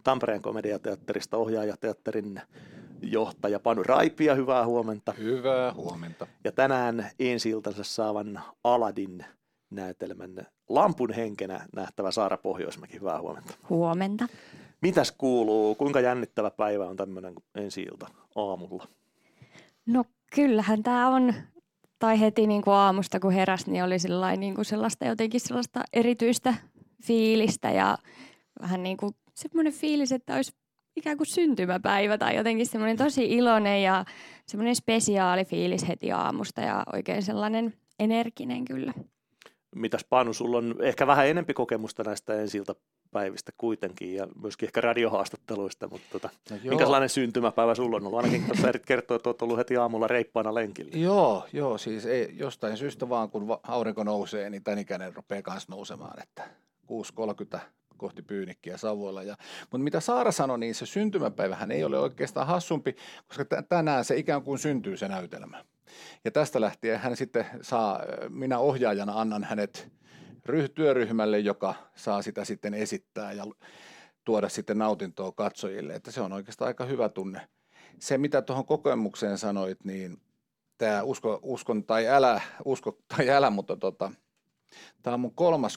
Tampereen komediateatterista ohjaajateatterin johtaja Panu Raipia. Hyvää huomenta. Hyvää huomenta. Ja tänään ensi-iltansa saavan Aladdin-näytelmän Lampun henkenä nähtävä Saara Pohjoismäki. Hyvää huomenta. Huomenta. Mitäs kuuluu? Kuinka jännittävä päivä on tämmöinen ensi-ilta aamulla? No kyllähän tämä on, tai heti niin kuin aamusta kun heräsi, niin oli niin kuin sellaista erityistä fiilistä ja vähän niin kuin semmoinen fiilis, että olisi ikään kuin syntymäpäivä tai jotenkin semmoinen tosi iloinen ja semmoinen spesiaali fiilis heti aamusta ja oikein sellainen energinen kyllä. Mitäs Panu, sulla on ehkä vähän enempi kokemusta näistä ensi-iltapäivistä kuitenkin ja myöskin ehkä radiohaastatteluista, mutta minkälainen syntymäpäivä sulla on ollut? Ainakin tuossa Erit kertoo, että olet ollut heti aamulla reippaana lenkillä. Joo, siis ei, jostain syystä vaan kun aurinko nousee, niin tämän ikäinen rupeaa kanssa nousemaan, että 6.30 kohti Pyynikkiä Savoilla. Mutta mitä Saara sanoi, niin se syntymäpäivähän ei ole oikeastaan hassumpi, koska tänään se ikään kuin syntyy se näytelmä. Ja tästä lähtien hän sitten saa, minä ohjaajana annan hänet työryhmälle, joka saa sitä sitten esittää ja tuoda sitten nautintoa katsojille. Että se on oikeastaan aika hyvä tunne. Se, mitä tuohon kokemukseen sanoit, niin tämä usko tai älä, mutta tämä on mun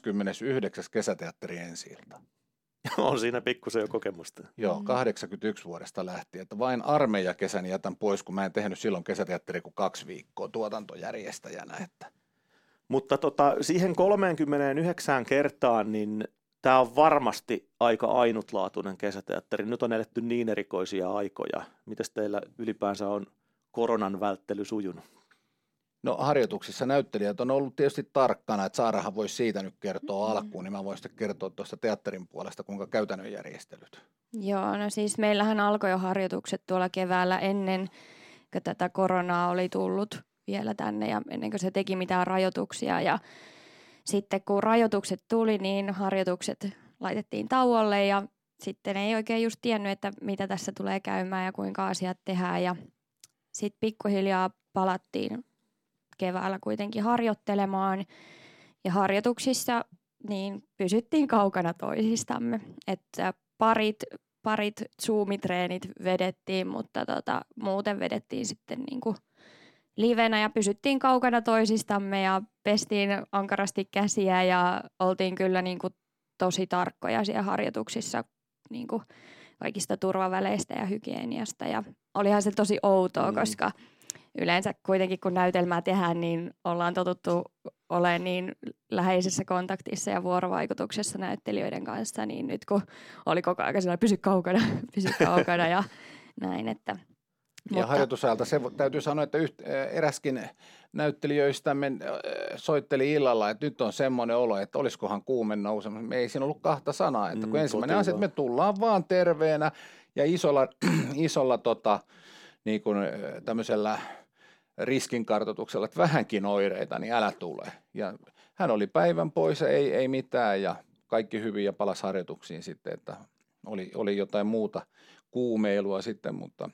39. kesäteatteri ensi-ilta. On siinä pikkusen jo kokemusta. Joo, 81 vuodesta lähtien. Että vain armeijakesän jätän pois, kun mä en tehnyt silloin kesäteatteri kuin 2 viikkoa tuotantojärjestäjänä. Että. Mutta siihen 39 kertaan, niin tämä on varmasti aika ainutlaatuinen kesäteatteri. Nyt on eletty niin erikoisia aikoja. Mitäs teillä ylipäänsä on koronan välttely sujunut? No harjoituksissa näyttelijät on ollut tietysti tarkkana, että Saarahan voisi siitä nyt kertoa alkuun, niin mä voin sitten kertoa tuosta teatterin puolesta, kuinka käytännön järjestelyt. Joo, no siis meillähän alkoi jo harjoitukset tuolla keväällä ennen kuin tätä koronaa oli tullut vielä tänne ja ennen kuin se teki mitään rajoituksia. Ja sitten kun rajoitukset tuli, niin harjoitukset laitettiin tauolle ja sitten ei oikein just tiennyt, että mitä tässä tulee käymään ja kuinka asiat tehdään. Ja sitten pikkuhiljaa palattiin keväällä kuitenkin harjoittelemaan ja harjoituksissa niin pysyttiin kaukana toisistamme, että parit Zoom-treenit vedettiin, mutta muuten vedettiin sitten niin kuin livenä ja pysyttiin kaukana toisistamme ja pestiin ankarasti käsiä ja oltiin kyllä niin kuin tosi tarkkoja siellä harjoituksissa niin kuin kaikista turvaväleistä ja hygieniasta ja olihan se tosi outoa, koska yleensä kuitenkin kun näytelmää tehdään, niin ollaan totuttu olemaan niin läheisessä kontaktissa ja vuorovaikutuksessa näyttelijöiden kanssa, niin nyt kun oli koko ajan sellainen pysy kaukana ja näin. Ja harjoitusajalta se täytyy sanoa, että eräskin näyttelijöistämme soitteli illalla, että nyt on semmoinen olo, että olisikohan kuume nousemassa. Me ei siinä ollut kahta sanaa, että kun ensimmäinen asia, että me tullaan vaan terveenä ja isolla niin kuin tämmöisellä riskinkartoituksella, että vähänkin oireita, niin älä tule. Ja hän oli päivän pois, ei mitään ja kaikki hyvin ja palasi harjoituksiin sitten, että oli jotain muuta kuumeilua sitten, mutta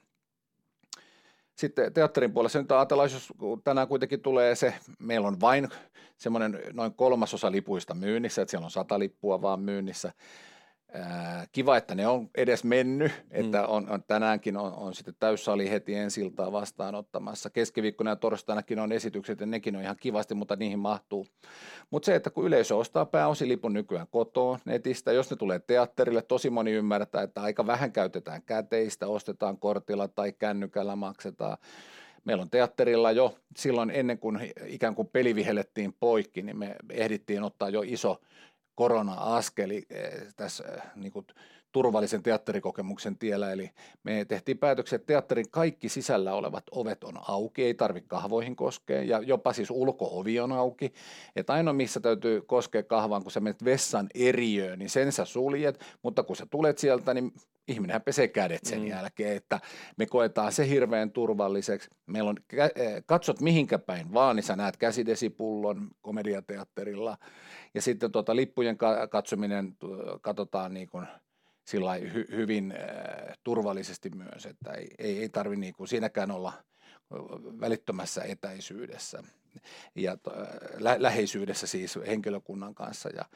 sitten teatterin puolella nyt ajatellaan, jos tänään kuitenkin tulee se, meillä on vain semmoinen noin 1/3 lipuista myynnissä, että siellä on 100 lippua vaan myynnissä. Kiva, että ne on edes mennyt, että tänäänkin on sitten täyssali heti ensi-iltaa vastaanottamassa. Keskiviikkona ja torstainakin on esitykset ja nekin on ihan kivasti, mutta niihin mahtuu. Mutta se, että kun yleisö ostaa pääosin lipun nykyään kotoa netistä, jos ne tulee teatterille, tosi moni ymmärtää, että aika vähän käytetään käteistä, ostetaan kortilla tai kännykällä maksetaan. Meillä on teatterilla jo silloin ennen kuin ikään kuin peli vihellettiin poikki, niin me ehdittiin ottaa jo iso korona-askeli tässä niin kuin turvallisen teatterikokemuksen tiellä, eli me tehtiin päätöksen, että teatterin kaikki sisällä olevat ovet on auki, ei tarvitse kahvoihin koskea, ja jopa siis ulko-ovi on auki, että ainoa missä täytyy koskea kahvaan, kun sä menet vessan eriöön, niin sen sä suljet, mutta kun sä tulet sieltä, niin ihminenhän pesee kädet sen jälkeen, että me koetaan se hirveän turvalliseksi. Meillä on, katsot mihinkä päin vaan, niin sä näet käsidesipullon komediateatterilla, ja sitten lippujen katsominen katsotaan niin kuin sillain hyvin turvallisesti myös, että ei tarvitse niin kuin siinäkään olla välittömässä etäisyydessä. läheisyydessä siis henkilökunnan kanssa. Ja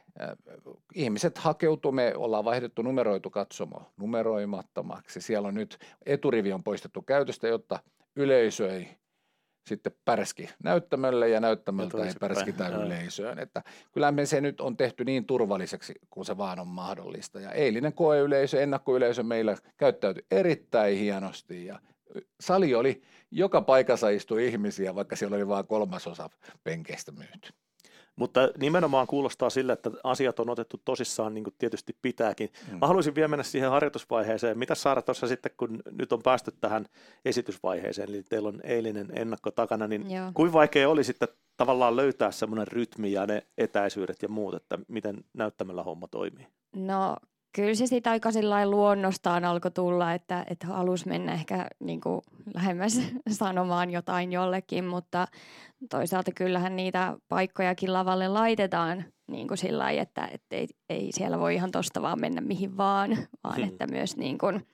ihmiset hakeutuu, me ollaan vaihdettu numeroitu katsomo numeroimattomaksi. Siellä on nyt eturivi on poistettu käytöstä, jotta yleisö ei sitten pärski näyttämölle ja näyttämöltä ei pärskitä yleisöön. Että kyllähän se nyt on tehty niin turvalliseksi kuin se vaan on mahdollista. Ja eilinen koeyleisö, ennakkoyleisö meillä käyttäytyi erittäin hienosti ja sali oli, joka paikassa istui ihmisiä, vaikka siellä oli vain 1/3 penkeistä myyty. Mutta nimenomaan kuulostaa sille, että asiat on otettu tosissaan, niin kuin tietysti pitääkin. Mä haluaisin vielä mennä siihen harjoitusvaiheeseen. Mitä Saara tuossa sitten, kun nyt on päästy tähän esitysvaiheeseen, eli teillä on eilinen ennakko takana, niin kuinka vaikea oli sitten tavallaan löytää semmoinen rytmi ja ne etäisyydet ja muut, että miten näyttämällä homma toimii? No kyllä se siitä aika luonnostaan alkoi tulla, että halusi mennä ehkä niin kuin lähemmäs sanomaan jotain jollekin, mutta toisaalta kyllähän niitä paikkojakin lavalle laitetaan niin kuin sillä lailla, että ei siellä voi ihan tosta vaan mennä mihin vaan että myös niin kuin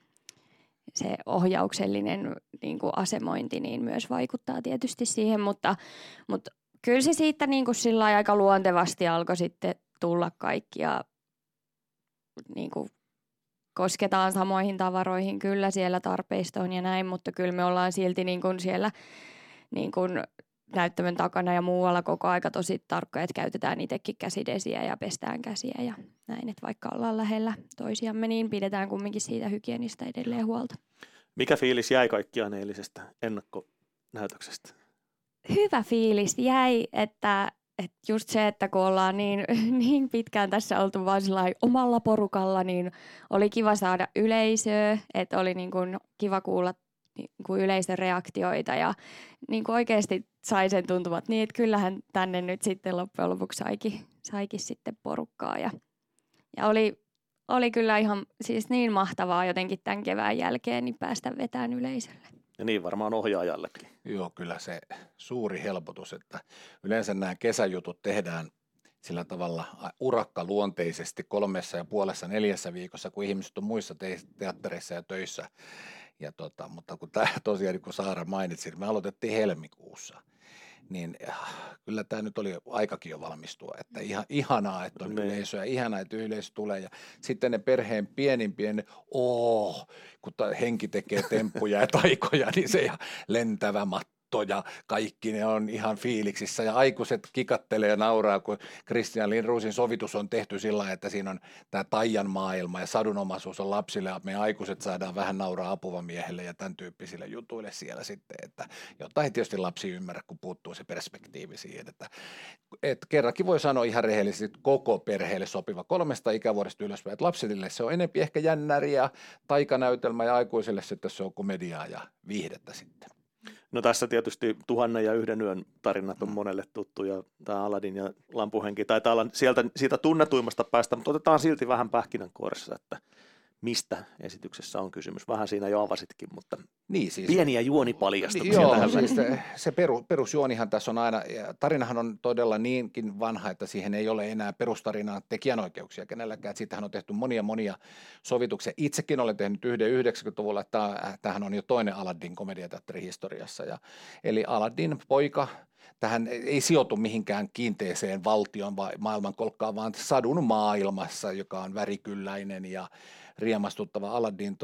se ohjauksellinen niin kuin asemointi niin myös vaikuttaa tietysti siihen, mutta kyllä se siitä niin kuin sillä lailla aika luontevasti alkoi sitten tulla kaikkia. Niin kuin kosketaan samoihin tavaroihin kyllä siellä tarpeistoon ja näin, mutta kyllä me ollaan silti niin kuin siellä niin kuin näyttämön takana ja muualla koko aika tosi tarkkoja, että käytetään itsekin käsidesiä ja pestään käsiä ja näin, että vaikka ollaan lähellä toisiamme, niin pidetään kumminkin siitä hygienistä edelleen huolta. Mikä fiilis jäi kaikkiaan eilisestä ennakkonäytöksestä? Hyvä fiilis jäi, että just se, että kun ollaan niin pitkään tässä oltu vaan omalla porukalla, niin oli kiva saada yleisöä, että oli niin kuin kiva kuulla niin kuin yleisön reaktioita ja niin kuin oikeasti sai sen tuntumat niin, että kyllähän tänne nyt sitten loppujen lopuksi saikin sitten porukkaa ja oli kyllä ihan siis niin mahtavaa jotenkin tämän kevään jälkeen niin päästä vetämään yleisölle. Ja niin varmaan ohjaajallekin. Joo, kyllä se suuri helpotus, että yleensä nämä kesäjutut tehdään sillä tavalla urakkaluonteisesti 3,5–4 viikossa, kun ihmiset on muissa teattereissa ja töissä. Ja mutta kun tosiaan, kun Saara mainitsi, me aloitettiin helmikuussa, niin kyllä tämä nyt oli aikakin jo valmistua, että ihanaa, että on yleisö ja ihanaa, että yleisö tulee ja sitten ne perheen pienimpien, kun henki tekee temppuja ja taikoja, niin se lentävä matto ja kaikki ne on ihan fiiliksissä ja aikuiset kikattelee ja nauraa, kun Christian Lindrosin sovitus on tehty sillä lailla, että siinä on tämä taian maailma ja sadunomaisuus on lapsille ja me aikuiset saadaan vähän nauraa apuvamiehelle ja tämän tyyppisille jutuille siellä sitten, että jotta ei tietysti lapsi ymmärrä, kun puuttuu se perspektiivi siihen, että kerrankin voi sanoa ihan rehellisesti koko perheelle sopiva 3 ikävuodesta ylöspäin, että lapsille se on enemmän ehkä jännäri ja taikanäytelmä ja aikuisille sitten se on komediaa ja viihdettä sitten. No tässä tietysti 1001 yön tarinat on monelle tuttu ja tämä Aladin ja Lampuhenki taitaa olla siitä tunnetuimmasta päästä, mutta otetaan silti vähän pähkinänkuoressa, että mistä esityksessä on kysymys. Vähän siinä jo avasitkin, mutta niin, siis, pieniä juonipaljastuksia. Joo, siis se perusjuonihan tässä on aina, ja tarinahan on todella niinkin vanha, että siihen ei ole enää perustarinaa tekijänoikeuksia kenelläkään. Siitähän on tehty monia sovituksia. Itsekin olen tehnyt yhden 90-luvulla, että tämähän on jo toinen Aladdin komediateatterin historiassa. Eli Aladdin poika, tähän ei sijoitu mihinkään kiinteeseen valtion maailmankolkkaan, vaan sadun maailmassa, joka on värikylläinen ja riemastuttava. Aladdin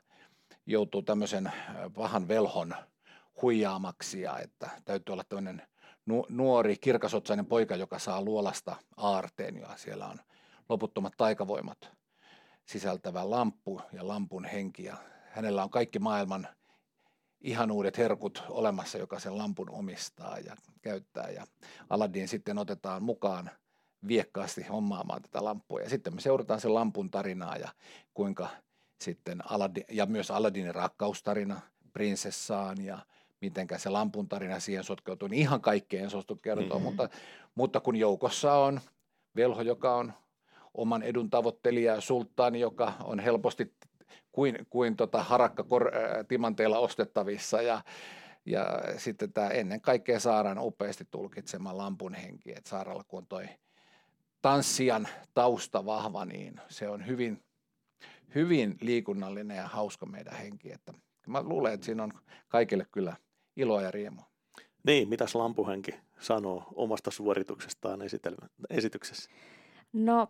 joutuu tämmöisen pahan velhon huijaamaksi ja että täytyy olla tämmöinen nuori kirkasotsainen poika, joka saa luolasta aarteen ja siellä on loputtomat taikavoimat sisältävä lamppu ja lampun henki ja hänellä on kaikki maailman ihanuudet herkut olemassa, joka sen lampun omistaa ja käyttää ja Aladdin sitten otetaan mukaan viekkaasti hommaamaan tätä lamppua ja sitten me seurataan sen lampun tarinaa ja kuinka sitten Aladdin, ja myös Aladdinin rakkaustarina prinsessaan ja mitenkä se lampun tarina siihen sotkeutuu, niin ihan kaikkea en suostu kertoa, mutta kun joukossa on velho, joka on oman edun tavoittelija, sulttaani, joka on helposti kuin harakka timanteilla ostettavissa ja sitten tämä ennen kaikkea Saaran upeasti tulkitsema lampun henki, että Saaralla kun on toi tanssijan tausta vahva, niin se on hyvin liikunnallinen ja hauska meidän henki. Että mä luulen, että siinä on kaikille kyllä iloa ja riemua. Niin, mitäs Lampuhenki sanoo omasta suorituksestaan esityksessä? No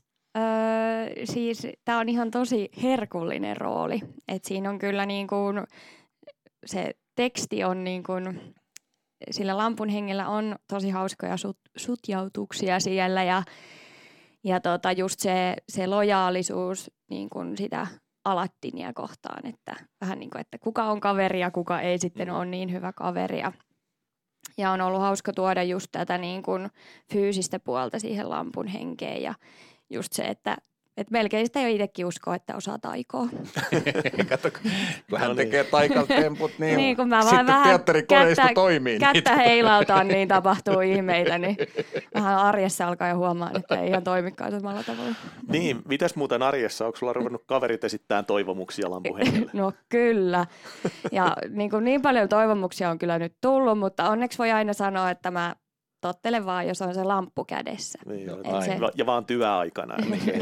siis tämä on ihan tosi herkullinen rooli. Et siinä on kyllä niin kuin, se teksti on niin kuin, sillä Lampunhengellä on tosi hauskoja sutjautuksia siellä ja just se lojaalisuus niin kuin sitä Aladdinia kohtaan, että vähän niin kuin, että kuka on kaveri ja kuka ei sitten ole niin hyvä kaveri. Ja on ollut hauska tuoda just tätä niin kuin fyysistä puolta siihen Lampunhenkeen ja just se, että melkein sitä jo itsekin uskoo, että osaa taikoa. Kato, kun hän tekee taikaltemput, niin kun mä sitten teatterikoneisto toimii. Kättä heilautaan, niin tapahtuu ihmeitä. Niin vähän arjessa alkaa jo huomaan, että ei ihan toimikaan samalla tavalla. Niin, mitäs muuten arjessa? Onko sulla ruvennut kaverit esittämään toivomuksia Lampunhengelle? No kyllä. Ja niin paljon toivomuksia on kyllä nyt tullut, mutta onneksi voi aina sanoa, että mä tottele vaan, jos on se lamppu kädessä. Niin, ja vaan työaikana.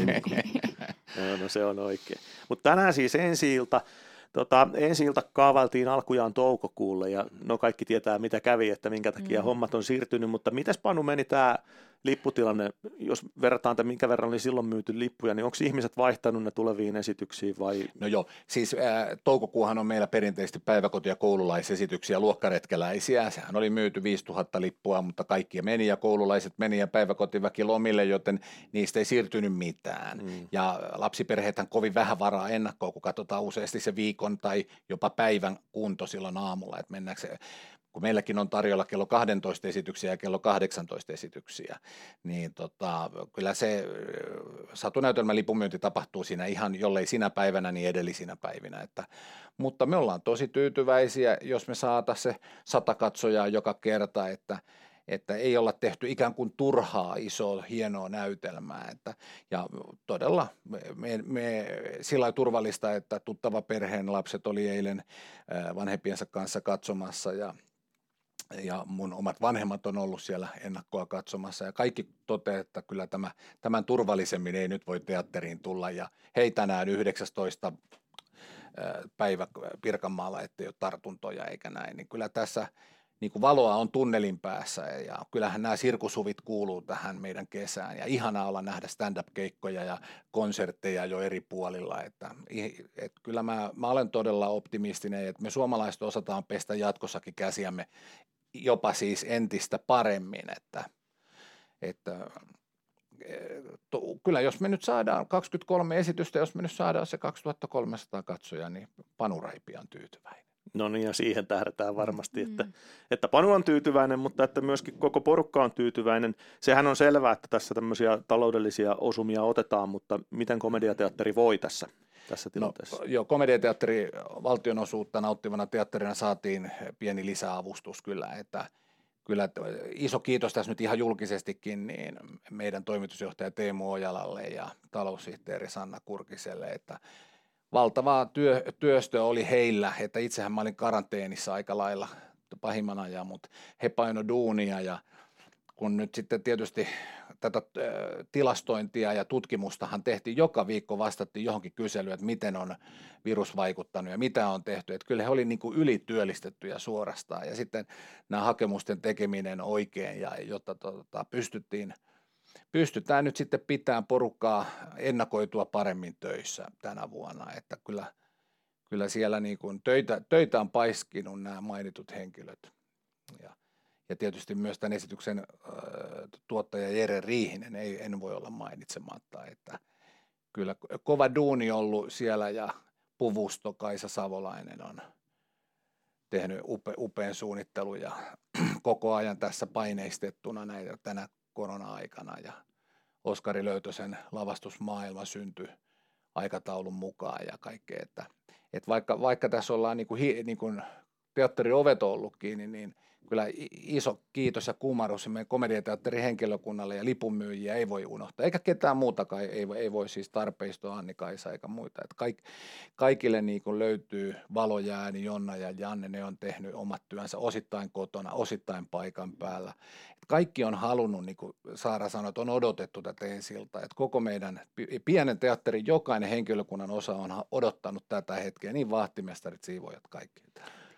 No se on oikein. Mutta tänään siis ensi-ilta kaavailtiin alkujaan toukokuulle ja no kaikki tietää mitä kävi, että minkä takia hommat on siirtynyt, mutta mitäs Panu meni tämä lipputilanne, jos verrataan, että minkä verran oli silloin myyty lippuja, niin onko ihmiset vaihtanut ne tuleviin esityksiin vai? No joo, siis toukokuuhan on meillä perinteisesti päiväkoti- ja koululaisesityksiä, luokkaretkeläisiä. Sehän oli myyty 5000 lippua, mutta kaikki meni ja koululaiset meni ja päiväkotiväki lomille, joten niistä ei siirtynyt mitään. Ja lapsiperheethän kovin vähän varaa ennakkoon, kun katsotaan useasti se viikon tai jopa päivän kunto silloin aamulla, että mennäänkö se. Kun meilläkin on tarjolla kello 12 esityksiä ja kello 18 esityksiä, niin kyllä se satunäytelmän lipunmyynti tapahtuu siinä ihan, jollei sinä päivänä, niin edellisinä päivinä. Mutta me ollaan tosi tyytyväisiä, jos me saataisiin se 100 katsojaa joka kerta, että ei olla tehty ikään kuin turhaa isoa hienoa näytelmää. Ja todella me sillä lailla turvallista, että tuttava perheen lapset oli eilen vanhempiensa kanssa katsomassa ja mun omat vanhemmat on ollut siellä ennakkoa katsomassa ja kaikki toteaa, että kyllä tämän turvallisemmin ei nyt voi teatteriin tulla ja hei tänään 19. päivä Pirkanmaalla, ettei ole tartuntoja eikä näin, niin kyllä tässä niin kuin valoa on tunnelin päässä ja kyllähän nämä sirkusuvit kuuluu tähän meidän kesään ja ihanaa olla nähdä stand-up-keikkoja ja konsertteja jo eri puolilla, että kyllä mä olen todella optimistinen, että me suomalaiset osataan pestä jatkossakin käsiämme jopa siis entistä paremmin, että kyllä jos me nyt saadaan 23 esitystä, jos me nyt saadaan se 2300 katsojaa, niin Panu Raipi on tyytyväinen. No niin, ja siihen tähdätään varmasti, että Panu on tyytyväinen, mutta että myöskin koko porukka on tyytyväinen. Sehän on selvää, että tässä tämmöisiä taloudellisia osumia otetaan, mutta miten komediateatteri voi tässä tilanteessa? No, joo, komediateatteri valtionosuutta nauttivana teatterina saatiin pieni lisäavustus kyllä, että kyllä iso kiitos tässä nyt ihan julkisestikin niin meidän toimitusjohtaja Teemu Ojalalle ja taloussihteeri Sanna Kurkiselle, että valtavaa työstö oli heillä, että itsehän mä olin karanteenissa aika lailla pahimman ajan, mutta he paino duunia ja kun nyt sitten tietysti tätä tilastointia ja tutkimustahan tehtiin joka viikko, vastattiin johonkin kyselyyn, että miten on virus vaikuttanut ja mitä on tehty, että kyllä he oli niin kuin ylityöllistettyjä suorastaan ja sitten nämä hakemusten tekeminen oikein ja jotta pystytään nyt sitten pitämään porukkaa ennakoitua paremmin töissä tänä vuonna, että kyllä siellä niin kuin töitä on paiskinut nämä mainitut henkilöt. Ja tietysti myös tämän esityksen tuottaja Jere Riihinen en voi olla mainitsematta, että kyllä kova duuni ollut siellä ja puvusto Kaisa Savolainen on tehnyt upean suunnittelun ja koko ajan tässä paineistettuna tänä korona-aikana ja Oskari Löytösen lavastusmaailma syntyi aikataulun mukaan ja kaikkea, että vaikka tässä ollaan niin kuin teatteriovet ollut kiinni, niin kyllä iso kiitos ja kumarus meidän komediateatterin henkilökunnalle ja lipunmyyjiä ei voi unohtaa, eikä ketään muutakaan, ei voi siis Tarpeisto, Anni-Kaisa eikä muita. Että kaikille niin kuin löytyy Valo, Jääni, Jonna ja Janne, ne on tehnyt omat työnsä osittain kotona, osittain paikan päällä. Että kaikki on halunnut, niin kuin Saara sanoi, että on odotettu tätä ensi-iltaa, että koko meidän pienen teatterin jokainen henkilökunnan osa on odottanut tätä hetkeä, niin vahtimestarit, siivoojat, kaikki.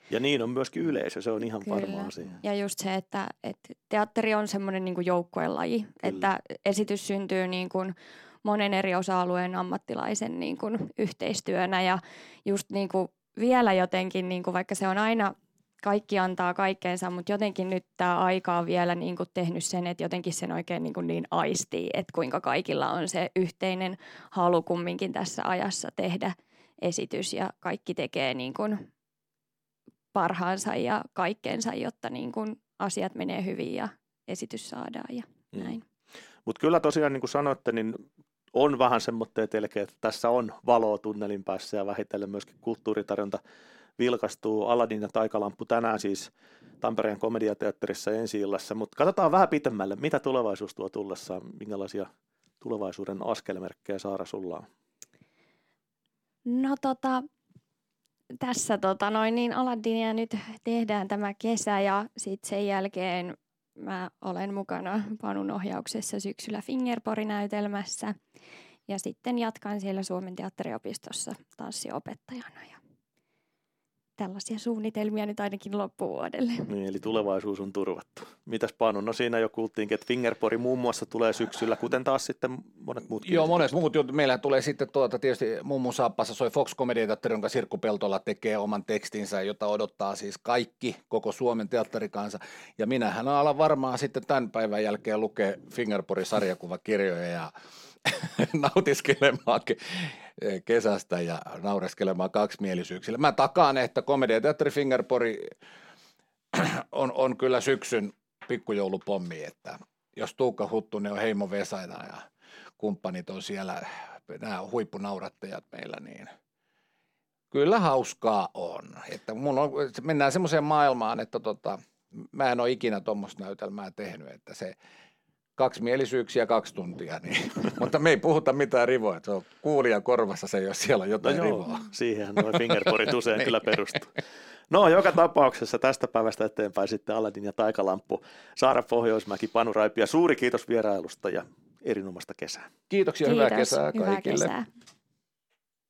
Ja niin on myöskin yleisö, se on ihan Kyllä. varma asia. Ja just se, että teatteri on semmoinen niin kuin joukkuelaji, että esitys syntyy niin kuin monen eri osa-alueen ammattilaisen niin kuin yhteistyönä ja just niin kuin vielä jotenkin, niin kuin vaikka se on aina kaikki antaa kaikkeensa, mutta jotenkin nyt tämä aika on vielä niin kuin tehnyt sen, että jotenkin sen oikein niin aistii, että kuinka kaikilla on se yhteinen halu kumminkin tässä ajassa tehdä esitys ja kaikki tekee niin kuin parhaansa ja kaikkeensa, jotta niin kuin asiat menee hyvin ja esitys saadaan ja näin. Mutta kyllä tosiaan niin kuin sanoitte, niin on vähän semmoinen telkeä, että tässä on valoa tunnelin päässä ja vähitellen myöskin kulttuuritarjonta vilkastuu. Aladin ja Taikalamppu tänään siis Tampereen komediateatterissa ensi-illassa, mutta katsotaan vähän pitemmälle, mitä tulevaisuus tuo tullessaan, minkälaisia tulevaisuuden askelmerkkejä Saara sulla on? No tässä Aladinia nyt tehdään tämä kesä ja sitten sen jälkeen mä olen mukana Panun ohjauksessa syksyllä Fingerpori-näytelmässä ja sitten jatkan siellä Suomen teatteriopistossa tanssiopettajana ja tällaisia suunnitelmia nyt ainakin loppuvuodelle. Niin, eli tulevaisuus on turvattu. Mitäs Panu? No siinä jo kuultiinkin, että Fingerpori muun muassa tulee syksyllä, kuten taas sitten monet muutkin. Joo, monet muut. Meillä tulee sitten tietysti Mummun Saappassa soi Fox Komediateatteri, jonka Sirkku Peltola tekee oman tekstinsä, jota odottaa siis kaikki, koko Suomen teatterikansa. Ja minähän alan varmaan sitten tämän päivän jälkeen lukea Fingerpori-sarjakuvakirjoja ja nautiskelemaan kesästä ja naureskelemaan kaksimielisyyksille. Mä takaan, että Komediateatteri Fingerpori on kyllä syksyn pikkujoulupommi, että jos Tuukka Huttunen on Heimo Vesaina ja kumppanit on siellä, nämä huippunaurattajat meillä, niin kyllä hauskaa on. Että mennään semmoiseen maailmaan, että mä en ole ikinä tuommoista näytelmää tehnyt, että se kaksimielisyyksiä 2 tuntia, niin. Mutta me ei puhuta mitään rivoa, se on kuulija korvassa se, jos siellä on jotain rivoa. Siihenhän nuo Fingerporit usein kyllä perustuu. No, joka tapauksessa tästä päivästä eteenpäin sitten Aladin ja Taikalamppu, Saara Pohjoismäki, Panu Raipia. Suuri kiitos vierailusta ja erinomaista kesää. Kiitoksia, hyvää kesää kaikille. Hyvää kesää.